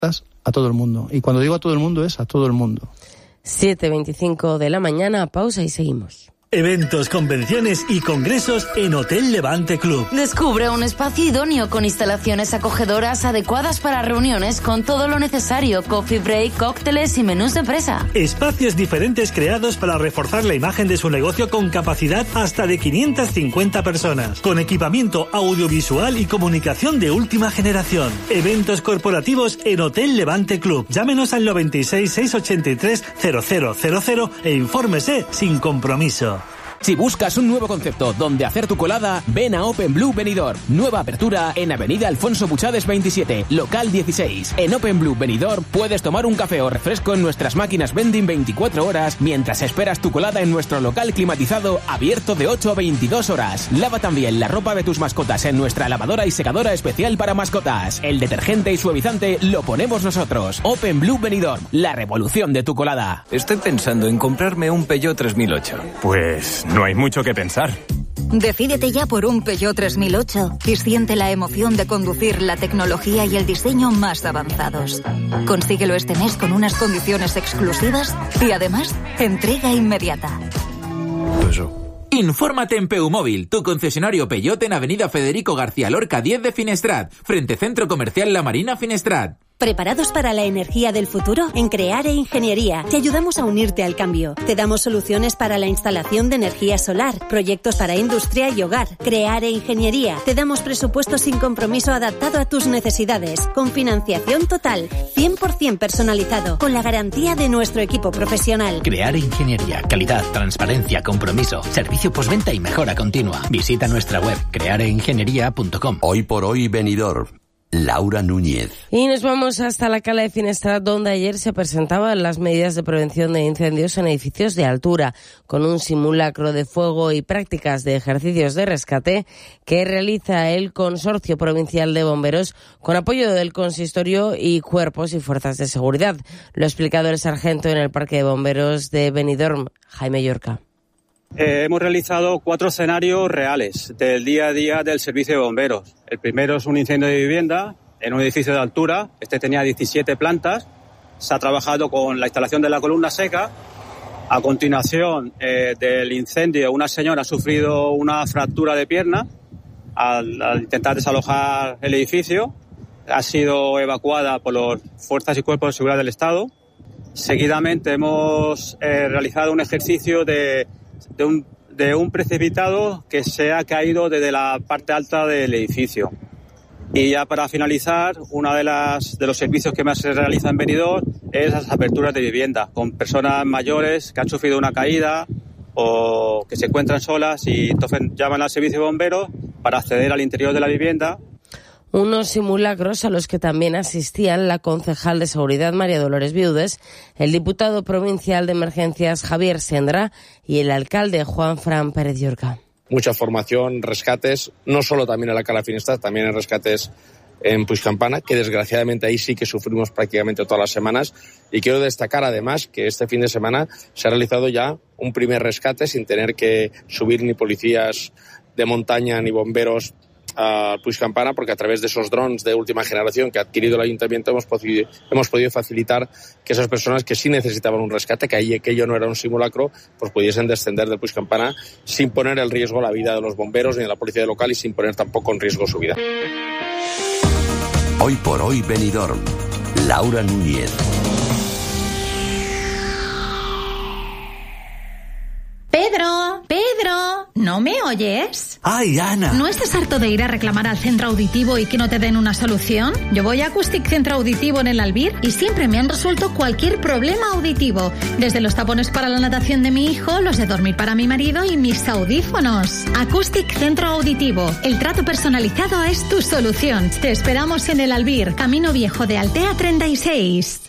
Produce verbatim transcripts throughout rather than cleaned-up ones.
a todo el mundo. Y cuando digo a todo el mundo es a todo el mundo. siete veinticinco de la mañana, pausa y seguimos. Eventos, convenciones y congresos en Hotel Levante Club. Descubre un espacio idóneo con instalaciones acogedoras adecuadas para reuniones con todo lo necesario, coffee break, cócteles y menús de empresa. Espacios diferentes creados para reforzar la imagen de su negocio con capacidad hasta de quinientas cincuenta personas, con equipamiento audiovisual y comunicación de última generación. Eventos corporativos en Hotel Levante Club. Llámenos al noventa y seis, seiscientos ochenta y tres, cero cero cero cero e infórmese sin compromiso. Si buscas un nuevo concepto donde hacer tu colada, ven a Open Blue Benidorm. Nueva apertura en Avenida Alfonso Buchades veintisiete, local dieciséis. En Open Blue Benidorm puedes tomar un café o refresco en nuestras máquinas vending veinticuatro horas mientras esperas tu colada en nuestro local climatizado abierto de ocho a veintidós horas. Lava también la ropa de tus mascotas en nuestra lavadora y secadora especial para mascotas. El detergente y suavizante lo ponemos nosotros. Open Blue Benidorm, la revolución de tu colada. Estoy pensando en comprarme un Peugeot tres mil ocho. Pues no hay mucho que pensar. Decídete ya por un Peugeot tres mil ocho y siente la emoción de conducir la tecnología y el diseño más avanzados. Consíguelo este mes con unas condiciones exclusivas y además entrega inmediata. Eso. Infórmate en Peumóvil, tu concesionario Peugeot en Avenida Federico García Lorca diez de Finestrat, frente Centro Comercial La Marina Finestrat. ¿Preparados para la energía del futuro? En Creare Ingeniería te ayudamos a unirte al cambio. Te damos soluciones para la instalación de energía solar, proyectos para industria y hogar. Creare Ingeniería. Te damos presupuesto sin compromiso adaptado a tus necesidades, con financiación total, cien por ciento personalizado, con la garantía de nuestro equipo profesional. Creare Ingeniería. Calidad, transparencia, compromiso, servicio postventa y mejora continua. Visita nuestra web creare ingeniería punto com. Hoy por hoy Benidorm. Laura Núñez. Y nos vamos hasta la Cala de Finestrat, donde ayer se presentaban las medidas de prevención de incendios en edificios de altura, con un simulacro de fuego y prácticas de ejercicios de rescate que realiza el Consorcio Provincial de Bomberos con apoyo del Consistorio y cuerpos y fuerzas de seguridad. Lo ha explicado el sargento en el Parque de Bomberos de Benidorm, Jaime Llorca. Eh, hemos realizado cuatro escenarios reales del día a día del servicio de bomberos. El primero es un incendio de vivienda en un edificio de altura. Este tenía diecisiete plantas. Se ha trabajado con la instalación de la columna seca. A continuación eh, del incendio, una señora ha sufrido una fractura de pierna al, al intentar desalojar el edificio. Ha sido evacuada por las fuerzas y cuerpos de seguridad del Estado. Seguidamente hemos eh, realizado un ejercicio de De un, de un precipitado que se ha caído desde la parte alta del edificio. Y ya para finalizar, uno de, las, de los servicios que más se realiza en Benidorm es las aperturas de vivienda, con personas mayores que han sufrido una caída o que se encuentran solas y entonces llaman al servicio de bomberos para acceder al interior de la vivienda. Unos simulacros a los que también asistían la concejal de Seguridad María Dolores Viudes, el diputado provincial de Emergencias Javier Sendra y el alcalde Juan Fran Pérez Llorca. Mucha formación, rescates, no solo también en la Cala Finestrat, también en rescates en Puigcampana, que desgraciadamente ahí sí que sufrimos prácticamente todas las semanas. Y quiero destacar además que este fin de semana se ha realizado ya un primer rescate sin tener que subir ni policías de montaña ni bomberos a Puigcampana, porque a través de esos drones de última generación que ha adquirido el ayuntamiento hemos podido, hemos podido facilitar que esas personas que sí necesitaban un rescate, que ahí aquello no era un simulacro, pues pudiesen descender de Puigcampana sin poner en riesgo la vida de los bomberos ni de la policía local y sin poner tampoco en riesgo su vida. Hoy por hoy Benidorm. Laura Núñez. Pedro, Pedro, ¿no me oyes? ¡Ay, Ana! ¿No estás harto de ir a reclamar al centro auditivo y que no te den una solución? Yo voy a Acoustic Centro Auditivo en el Albir y siempre me han resuelto cualquier problema auditivo. Desde los tapones para la natación de mi hijo, los de dormir para mi marido y mis audífonos. Acoustic Centro Auditivo. El trato personalizado es tu solución. Te esperamos en el Albir, Camino Viejo de Altea treinta y seis.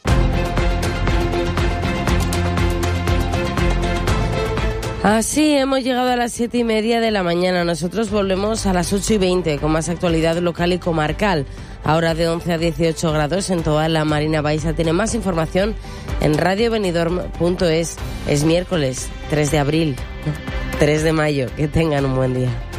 Así hemos llegado a las siete y media de la mañana. Nosotros volvemos a las ocho y veinte con más actualidad local y comarcal. Ahora de once a dieciocho grados en toda la Marina Baixa. Tiene más información en radio benidorm punto es. Es miércoles tres de abril, tres de mayo. Que tengan un buen día.